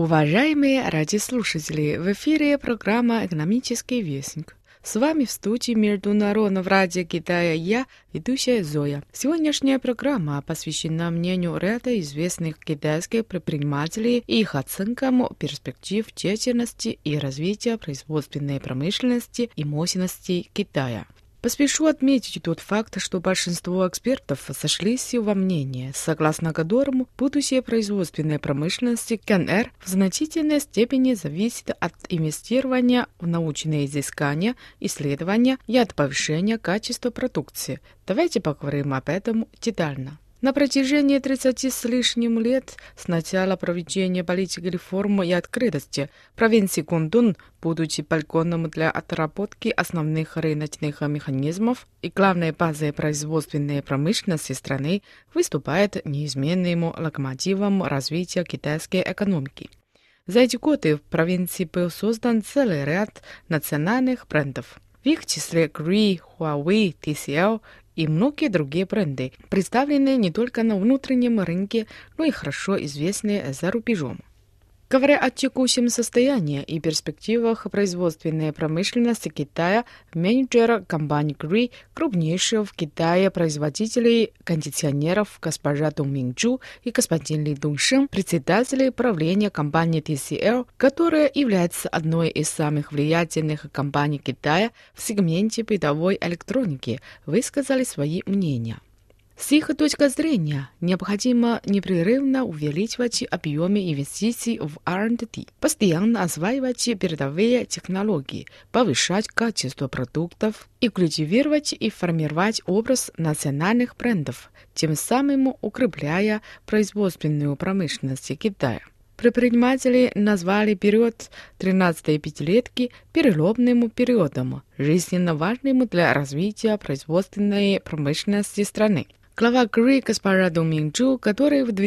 Уважаемые радиослушатели, в эфире программа «Экономический вестник». С вами в студии Международного радио Китая я, ведущая Зоя. Сегодняшняя программа посвящена мнению ряда известных китайских предпринимателей и их оценкам перспектив деятельности и развития производственной промышленности и мощности Китая. Поспешу отметить тот факт, что большинство экспертов сошлись во мнении, согласно которому будущее производственной промышленности КНР в значительной степени зависит от инвестирования в научные изыскания, исследования и от повышения качества продукции. Давайте поговорим об этом детально. На протяжении 30 с лишним лет с начала проведения политики реформы и открытости провинции Гуандун, будучи полигоном для отработки основных рыночных механизмов и главной базой производственной промышленности страны, выступает неизменным локомотивом развития китайской экономики. За эти годы в провинции был создан целый ряд национальных брендов. В их числе Gree, Huawei, TCL и многие другие бренды, представленные не только на внутреннем рынке, но и хорошо известные за рубежом. Говоря о текущем состоянии и перспективах производственной промышленности Китая, менеджер компании Gree, крупнейшего в Китае производителей кондиционеров госпожа Дун Минчжу и господин Ли Дуншин, председатели правления компании TCL, которая является одной из самых влиятельных компаний Китая в сегменте бытовой электроники, высказали свои мнения. С их точки зрения, необходимо непрерывно увеличивать объемы инвестиций в R&D, постоянно осваивать передовые технологии, повышать качество продуктов и культивировать и формировать образ национальных брендов, тем самым укрепляя производственную промышленность Китая. Предприниматели назвали период 13-й пятилетки переломным периодом, жизненно важным для развития производственной промышленности страны. Глава Gree госпожа Дун Минчжу, которой в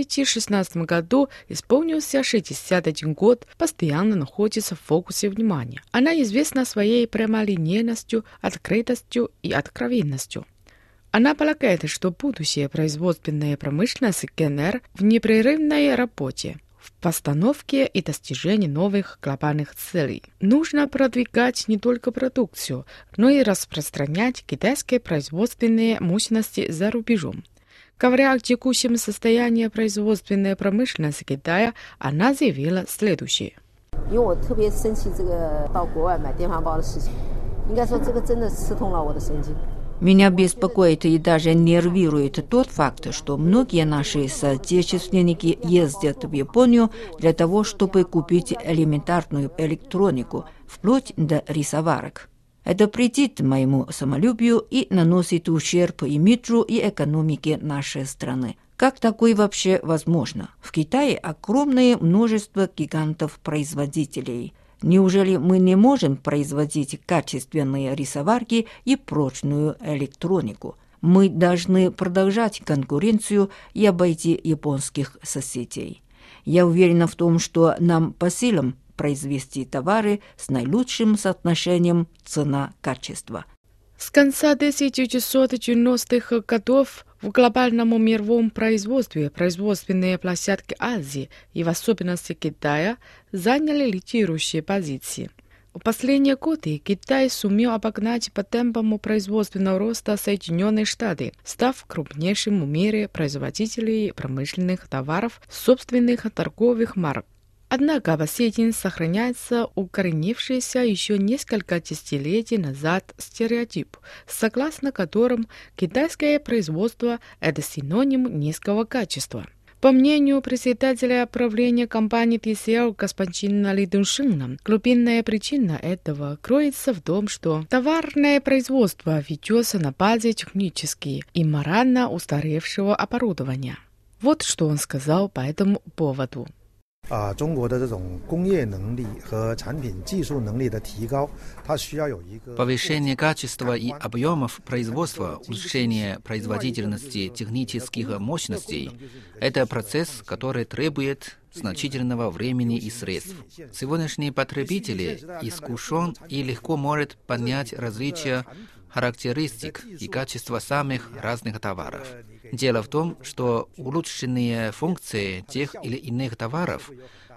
2016 году исполнился 61 год, постоянно находится в фокусе внимания. Она известна своей прямолинейностью, открытостью и откровенностью. Она полагает, что будущее производственной промышленности КНР в непрерывной работе, в постановке и достижении новых глобальных целей. Нужно продвигать не только продукцию, но и распространять китайские производственные мощности за рубежом. Говоря о текущем состоянии производственной промышленности Китая, она заявила следующее. Меня беспокоит и даже нервирует тот факт, что многие наши соотечественники ездят в Японию для того, чтобы купить элементарную электронику, вплоть до рисоварок. Это претит моему самолюбию и наносит ущерб имиджу и экономике нашей страны. Как такое вообще возможно? В Китае огромное множество гигантов-производителей. Неужели мы не можем производить качественные рисоварки и прочную электронику? Мы должны продолжать конкуренцию и обойти японских соседей. Я уверена в том, что нам по силам произвести товары с наилучшим соотношением цена-качество. С конца 1990-х годов в глобальном мировом производстве производственные площадки Азии и в особенности Китая заняли лидирующие позиции. В последние годы Китай сумел обогнать по темпам производственного роста Соединенные Штаты, став крупнейшим в мире производителем промышленных товаров собственных торговых марок. Однако по сей день сохраняется укоренившийся еще несколько десятилетий назад стереотип, согласно которым китайское производство – это синоним низкого качества. По мнению председателя правления компании TCL господина Ли Дуншина, глубинная причина этого кроется в том, что товарное производство ведется на базе технически и морально устаревшего оборудования. Вот что он сказал по этому поводу. Повышение качества и объемов производства, улучшение производительности технических мощностей – это процесс, который требует значительного времени и средств. Сегодняшние потребители искушен и легко может понять различия характеристик и качества самых разных товаров. Дело в том, что улучшенные функции тех или иных товаров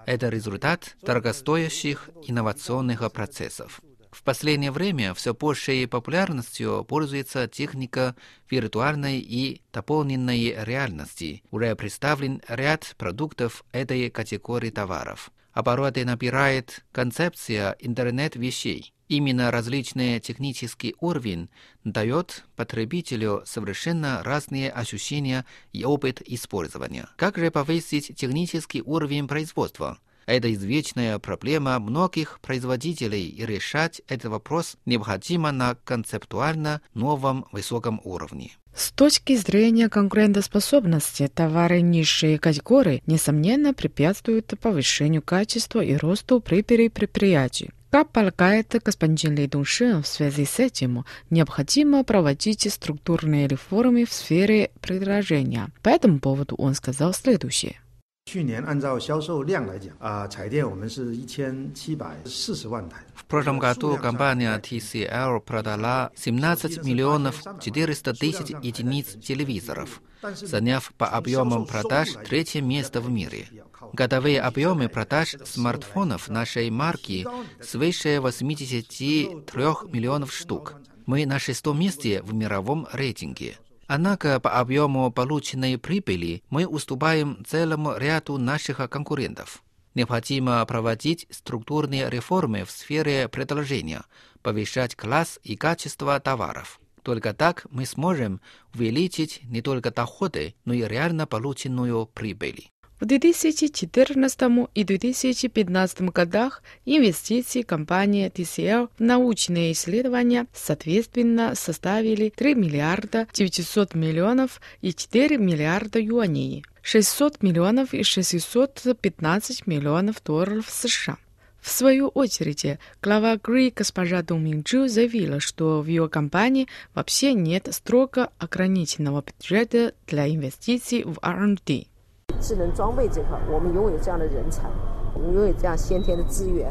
Это результат дорогостоящих инновационных процессов. В последнее время все большей популярностью пользуется техника виртуальной и дополненной реальности. Уже представлен ряд продуктов этой категории товаров. Обороты набирает концепция интернет-вещей. Именно различный технический уровень дает потребителю совершенно разные ощущения и опыт использования. Как же повысить технический уровень производства? Это извечная проблема многих производителей, и решать этот вопрос необходимо на концептуально новом высоком уровне. С точки зрения конкурентоспособности, товары низшей категории, несомненно, препятствуют повышению качества и росту прибыли предприятий. Как полагает господин Ли Дуншин, в связи с этим необходимо проводить структурные реформы в сфере предложения. По этому поводу он сказал следующее. 去年按照销售量来讲，彩电我们是1740万台。 В прошлом году компания TCL продала 17 миллионов 400 тысяч единиц телевизоров, заняв по объемам продаж третье место в мире. Годовые объемы продаж смартфонов нашей марки свыше 83 миллионов штук. Мы на 6-м месте в мировом рейтинге. Однако по объему полученной прибыли мы уступаем целому ряду наших конкурентов. Необходимо проводить структурные реформы в сфере предложения, повышать класс и качество товаров. Только так мы сможем увеличить не только доходы, но и реально полученную прибыль. В 2014 и 2015 годах инвестиции компании TCL в научные исследования соответственно составили 3 миллиарда 900 миллионов и 4 миллиарда юаней, 600 миллионов и 615 миллионов долларов США. В свою очередь, глава ГРИ госпожа Дун Минчжу заявила, что в ее компании вообще нет строго ограниченного бюджета для инвестиций в R&D. 智能装备这块，我们拥有这样的人才，我们拥有这样先天的资源。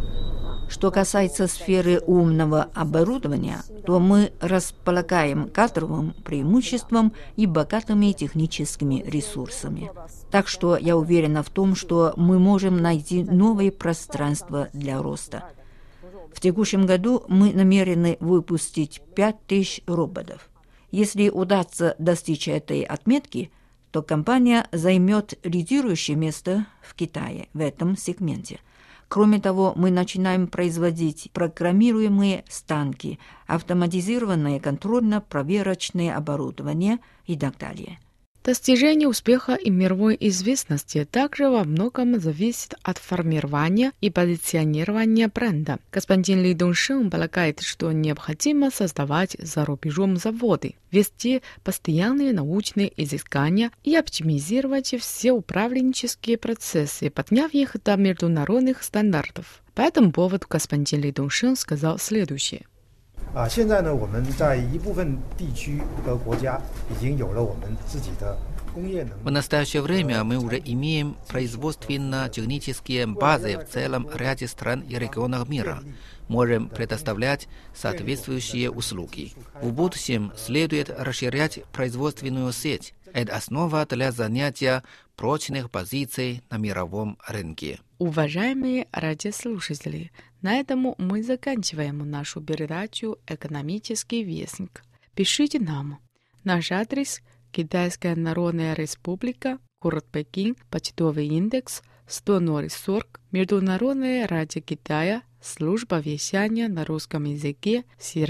Что касается сферы умного оборудования, то мы располагаем кадровым преимуществом и богатыми техническими ресурсами. Так что я уверена в том, что мы можем найти новые пространства для роста. В текущем году мы намерены выпустить 5000 роботов. Если удастся достичь этой отметки, то компания займет лидирующее место в Китае в этом сегменте. Кроме того, мы начинаем производить программируемые станки, автоматизированное контрольно-проверочное оборудование и так далее. Достижение успеха и мировой известности также во многом зависит от формирования и позиционирования бренда. Господин Ли Дуншин полагает, что необходимо создавать за рубежом заводы, вести постоянные научные изыскания и оптимизировать все управленческие процессы, подняв их до международных стандартов. По этому поводу господин Ли Дуншин сказал следующее. 现在呢，我们在一部分地区和国家已经有了我们自己的工业能力。 В настоящее время мы уже имеем производственно-технические базы в целом ряде стран и регионах мира. Можем предоставлять соответствующие услуги. В будущем следует расширять производственную сеть. Это основа для занятия прочных позиций на мировом рынке. Уважаемые радиослушатели, на этом мы заканчиваем нашу передачу «Экономический вестник». Пишите нам. Наш адрес – Китайская Народная Республика, город Пекин, почтовый индекс 10040, Международное радио Китая, служба вещания на русском языке,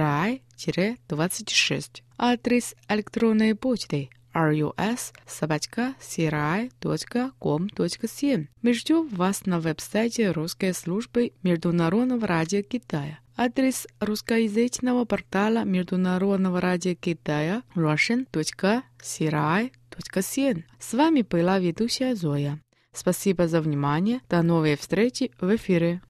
CRI-26. Адрес электронной почты rus@cri.com.cn. Мы ждем вас на веб-сайте русской службы Международного радио Китая. Адрес русскоязычного портала Международного радио Китая russian.cri.cn. С вами была ведущая Зоя. Спасибо за внимание. До новой встречи в эфире.